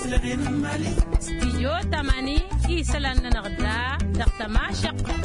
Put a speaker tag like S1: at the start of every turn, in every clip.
S1: استيو تماني إيسلان نغدا دقتما شق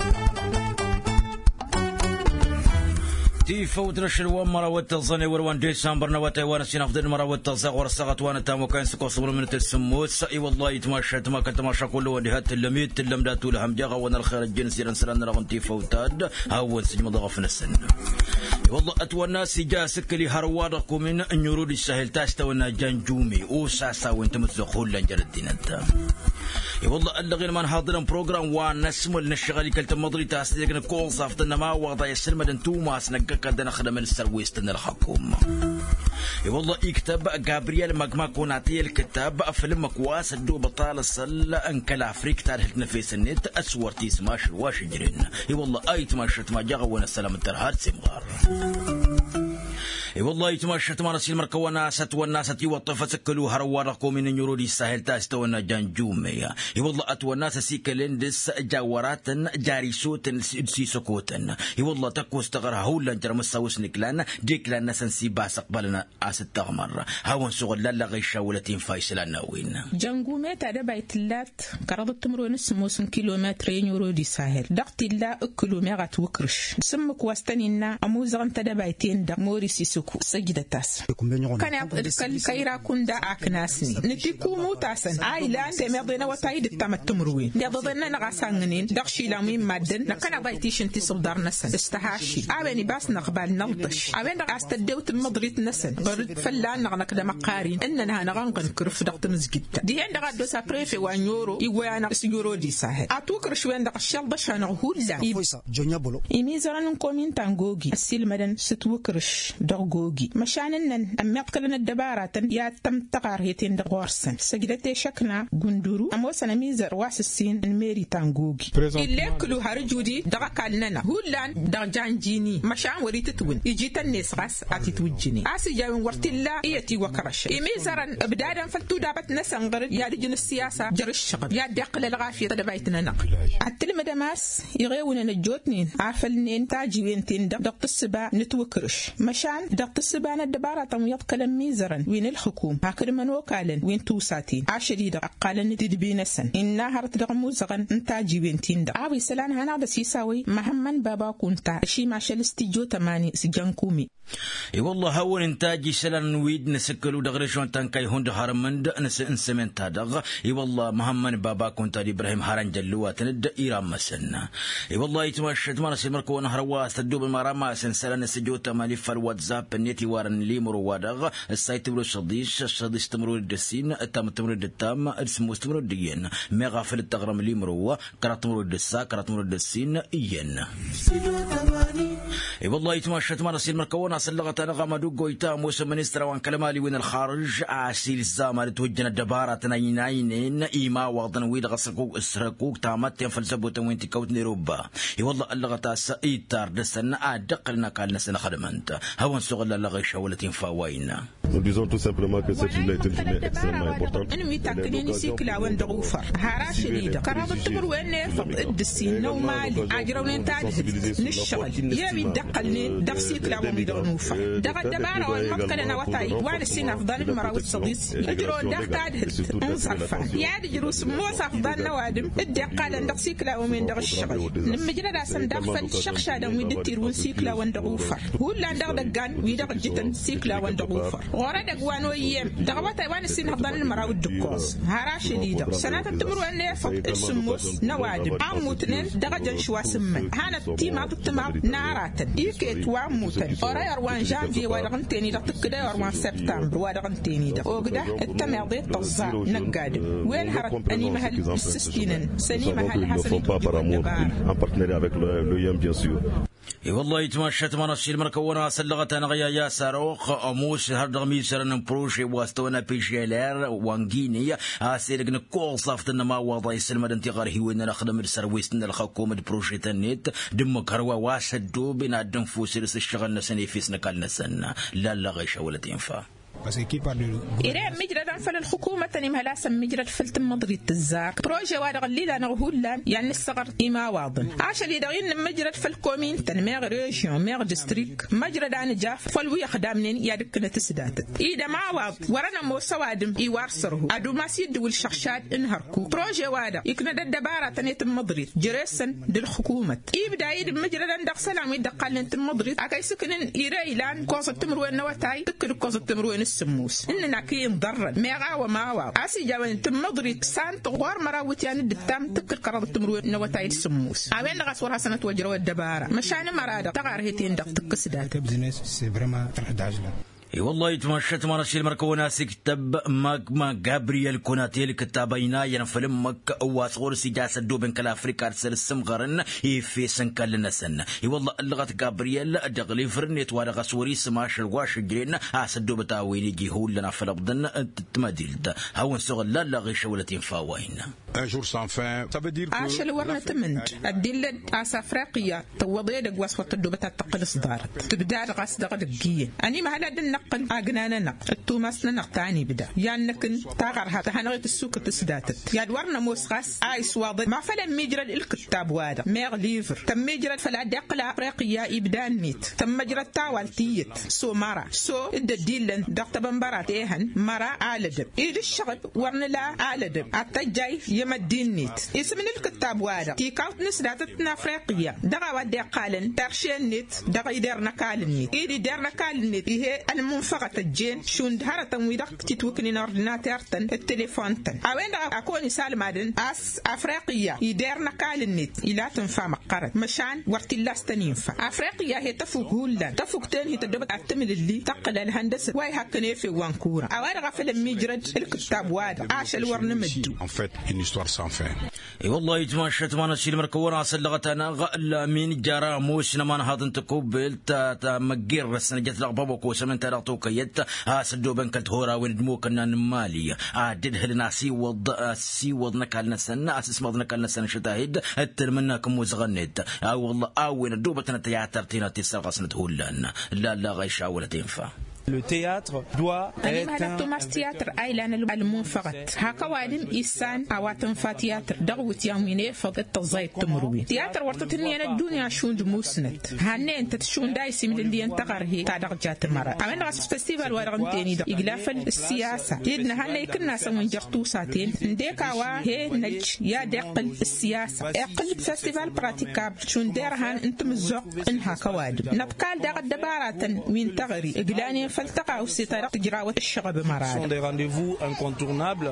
S2: تيفوت رشل ومرة والتظني وروان ديسمبر نواتي وانا سين افضل مرة والتظاق ورساقت وانا تامو كان سكوصبر من السموس اي والله يتماشى تما كنت ماشى كله وديهات اللميت تلمدات لهم جاغا وانا الخير الجنسي رنسلان رغم تيفوتاد هاون سجم ضغفنا السن والله اتوانا سجا سكلي هروادكم من نيرود السهل تاستونا جنجومي وساسا وانت متزخول لنجر الدين انت والله اللي غير ما نحضرن بروجرام ونسمل نشغل كلت مضري تاسديقنا كول صافتنا ما وضع يسلم دنتوما سنقك دنا خدم السرويست الحكومة والله يكتب جابرييل ماجماكوناتي الكتاب فيلم كواس الدو بطال الصل انكل افريك تاريخ نفيس النت اسور تيسماش واش جرين والله اي تماشت ما جاغ وانا السلام الترهات سمغار والله يتمشت مارسي المركونا ستونا يوطف سكلوا هروارقوا من نيرودي الساحل تاستونا جانجومي والله اتونا سيكلندس جاورات جاريسوت سيسكوت والله تكو استغرها هولا جرم السوس نكلان ديكلان نسنسي باس قبلنا استغمر هاون شغل لا غيشاولتين فايسلنا وين
S3: جانجومي تاع بيتلات كرض تمرو نسموس كيلومترين نيرودي الساحل دقتي لا كيلومتر وكرش سمك واستنينا اموزغن تاع بيتين دا موريسي سجدة تاس كان يقول كيرا كندا أكناسني نتيكو موتاسن عائلان تمضينا وتايد التمتمروين يضضنا نغسانين دخشي لامين مادن نكنا بايتيشن تصدر نسن استهاشي أبني باس نقبل نلطش أبني أستدوت مضريت نسن برد فلان نغنقد مقارين إننا نغنقن كرف دقت مزجد دي عند غدو سابريفي وانيورو يوانا سيورو دي ساهل أتوكر شوين دق الشال بشان هولا يميزران كومين تانغوغي السيل مدن ستوكرش دغوغي مشانن أميقلن الدبارات يا تم تقارهتين دغورسن سجدتي شكنا غندورو أموسنا ميزر واس السين الميري تانغوغي اللي كلو هرجودي دغكالنا هولان دغجانجيني مشان وريت تون يجي تنس غاس اتتوجني اسي جاون ورتلا ايتي وكرش يميزرن ابدادا فلتو دابت نسنغر يا رجل السياسه جر الشغب يا دقل الغافيه تبعتنا نقل التلمه دماس يغيون نجوتنين عافلنين تاجي وينتين دقت السبا نتوكرش مشان دقت السبانة الدبارة تم يبقى ميزرا وين الحكومة هكذا من وكالن وين توساتين عشري دق قالن تدبين سن إنها هرت دق موزغن انتاجي وينتين دق عوي سلان هنا دا سيساوي مهمن بابا كنتا شي ما شلستيجو تماني سجانكومي
S2: والله هون انتاجي سلان ويد نسكلو دغريشون تنكاي هوند هارمند نس انسمنت دغ والله مهمن بابا كنتا ابراهيم هارن جلوا تند ايران مسنا والله يتمشت مرسي مركو نهروا تدوب المرامه سلان سجو تمالي فالواتساب نيتي وارن لي مرودغ السايت بلو الشديش تمرو الدسين التام تمرو التام اسمو تمرو الدين ما غافل التغرم لي مروا كرات تمرو الدسا كرات تمرو الدسين ين والله يتمشت مرسي مركو سلغت أنا غامدو قويتا موسى منستر وان كلمالي وين الخارج عسيل الزامر توجنا الدبارة تناينين إيما وغضن ويد غسقوك اسرقوك تامت ينفلسبو تنوين تكوت نيروبا والله اللغتا سايتار دسنا أدق لنا قال نسنا خدمانتا هون سغل اللغي شاولتين فاوينا
S4: Nous disons tout simplement que cette journée est une journée extrêmement importante.
S3: أنا متأكدين سيكلا وين دغوفر هارا شديدة كرابة تمر وين فض الدسين ومالي عجرون تاج نشغل يبي دقلني دف سيكلا وين دغوفر دغ الدبارة والمبكر أنا وتاي وان السين أفضل المراوي الصديس يجرون دغ تاج انصرفا يا جروس موس أفضل نوادم الدقال دغ سيكلا وين دغ الشغل لما جرى راسن دغ فالشخشة دم يدتير وين سيكلا وين دغوفر هو لا دغ دقان ويدغ جتن سيكلا وين دغوفر ورد قوانو يم دغوات وان السين أفضل المراوي الدكوس هارا شديدة سنة تمر وين فض السموس نوادم عموتنين دغ جنشوا سمن هانا تيما تتما ناراتن يكيت واموتن أرا يروان جانفي ورغن تاني دغ كده يروان سبتمبر ورغن تاني دغ وقده التماضي طزا نقاد وين هرت أني مهل السستينن سني مهل حسني
S2: والله يتمشت مناشير مركونا سلغت انا غيا يا ساروخ اموش هردغ ميسرن بروشي واستونا بيشيلر وانغيني اسيرغن كول صافتنا ما وضع يسلم انتقار هي وين نخدم السرويسن الحكومه بروشي تنيت دم كروا واسدو بنا دنفوس الشغل نسني فيسنا قال نسنا لا لا غيش ولا تنفع
S3: إيران مجرد فالحكومة تنمها لا سمجرة فلتم مضري الزار بروجي وارغ اللي لا نغهولان يعني الصغر إما واضن عشان يدغين مجرة فالكومين تنميغ ريجيون ميغ ديستريك مجرة دان جاف فالوي خدامنين يادكنا تسداتت إذا ما واض ورنا مو سوادم يوارسره أدو ما سيد والشخشات انهركو بروجي وادا يكنا الدبارة تنيتم مضري جريسن للحكومة يبدأ يد مجرة دان دق سلام يدقال انتم مضري أكاي سكنن يريلان كوز التمروين نواتاي تكل كوز التمروين السموس إننا كين ضرر ميغا وما واو أسي جاوين انتم مضري سان تغوار مراوت يعني الدتام تكل قرار التمروين نواتاي السموس أوين غاسورها سنة وجروا الدبارة مشان مرادة تغار هيتين دق تكسدات
S5: بزنس سي فريمون تحداجنا
S2: اي والله تمشت ما نشيل مركونا سكتب ما جابرييل كوناتيل كتابينا ينفلم مك واصغر سجاس دوبن كلا افريكا سلسم غرن في سنكلنا سن اي والله اللغه جابرييل دغلي فرنيت وارغ سوري سماش الواش جرين اسدو بتاويني جيهول لنا فلبدن تمديلت هاون سغل لا غي شولتين فاوين
S5: un jour sans fin ça veut dire que
S3: عاشل ورنا تمند الدلة أسافريقيا توضي دق وصفة الدوبة تقل صدار تبدأ الغاس دقيقين أني ما هذا النقل أجنانا نقل التوماسنا نقطعني بدا يعني نكن تغرها تهنغيت السوق تسداتت يعني ورنا موسغاس عايس واضح ما فلان ميجرى الكتاب وادا ميغ ليفر تم ميجرى فلا دقل أفريقيا إبدان نيت تم مجرى تاوالتيت سو مرا سو الدلة دقت بمبارات إيهن مرا عالدب إيد الشغب ورنا لا عالدب التجاي يمدين نيت اسم الكتاب وادا تيكاوت نسداتتنا أفريقيا دقا ودي قالن ترشين نيت دقا يدرنا كالن نيت إيدي درنا كالن نيت إيه المنفقة الجين شون دهارة تنويدك تتوكني نوردناتير تن التليفون تن أوين أكوني سالمادن أس أفريقيا يدرنا كالن نيت إلا تنفع مقارد مشان ورتلاستن ينفع أفريقيا هي تفوق هولا تفوق تن هي تدبت أتمل اللي تقل الهندسة واي هكني في وانكورا أوين غفل الميجرد الكتاب وادا عاشل ورنمدو
S2: اي والله يتمشت ما نشيل مركونا سلغتنا غلا من جرا موش نمان هذا تقبل تا مغير السنه جت لغبابو كوس من تراتو كيت سدو بنكلت هورا وندمو كنا ماليه عدد هلنا سي وضنا كلنا سنه اساس مضنا كلنا سنه شتاهد اتمناكم وزغنيت والله وين دوبتنا تياترتينا تسرقسنت هولنا لا غيش ولا تنفع
S6: Le théâtre doit être un
S3: Thomas théâtre أيلان المنفقت هكا وادم إنسان أواتن فاتياتر دغوت يوميني فقط تزايد تمروي تياتر ورطتني أنا الدنيا شون دموسنت هني أنت تشون دايسي من اللي ينتقر هي تعدق جات مرة أمين غاس فستيفال ورغنتيني دا إغلاف السياسة يدنا هني كنا سوين جرتو ساتين نديكا وا هي نج يا دقل السياسة أقل فستيفال براتيكاب شون ديرهان أنت مزوق إنها كوادم نبكال دغ الدبارة وين تغري إغلاني فلتقع الستارة تجراوة الشغب مراد
S6: des rendez-vous incontournables.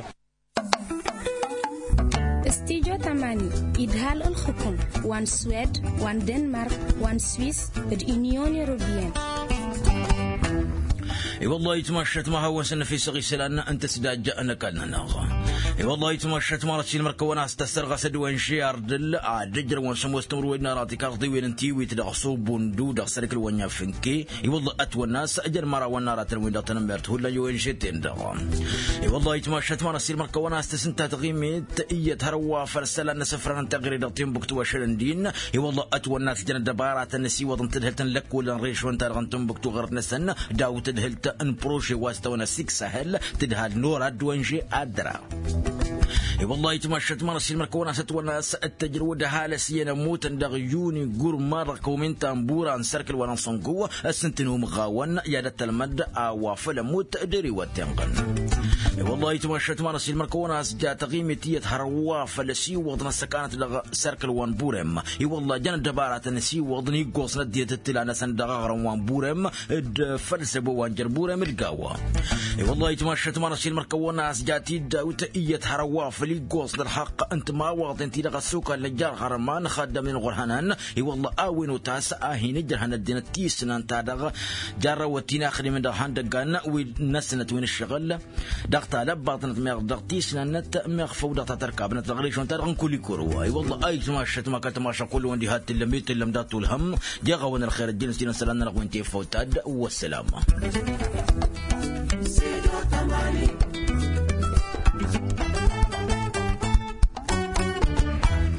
S7: استيجو تماني إدهال الخطم وان سويد وان دنمارك وان سويس اليونيون يوروبيان
S2: اي والله يتمشت ما هو سنة في صغي سلالنا انت سداد جاءنا كالنا ناغا اي والله يتمشت ما رتشيل مركونا استسرغ سدوين شيار دل عدجر وان سمو استمر وين راتي كاغضي وين انتي ويتدغصو بوندو دغسرك الوانيا فنكي اي والله اتوى الناس اجر مرا ونارات الوين دغتنمرت هلا يوين شتين دغا اي والله يتمشت ما رتشيل مركونا استسنتا تغيميت اية هروا فرسلنا سفران تغري دغتين بكتوا شرندين اي والله اتوى الناس جنا دبارات النسي وضن تدهلتن لك ولا نريش وانت رغنتم بكتوا غرتنا سنة داو تدهلت ان بروجي واستونا سيك سهل تدهال نور ادوانجي ادرا اي والله يتمشت مرسي المركونا ستونا التجرود هالسينا موت دغيوني غور مارك ومن تامبورا سركل ونصنقوه السنتنهم غاون يادت المد او فلموت دري وتنقن اي والله يتمشت مرسي المركونا جا تقيمتيه هروا فلسي وضنا سكانت سركل وان بورم اي والله جن دبارات نسي وضني غوسنا ديت تلانا سندغ وان بورم فلسبو وان جربورم القاوه اي والله يتمشت مرسي المركونا جاتي داوتيه هروا فلي غوس الحق انت ما واضن تي لغسوك لجار غرمان خدم من غرهنان اي والله اوين وتاس اهين جرهن الدين تيسن تادغ جار وتينا اخري من دهان دغان ونسنت وين الشغل دغت لبطنت ميغ دغتيسن نت ميغ فوضه تركبنا تغريش وانت كل كرو اي والله اي تماشت ما كنت ماشا كل وندي هات لميت لمدات الهم جاغون الخير الجنس سلامنا وانت فوتاد والسلام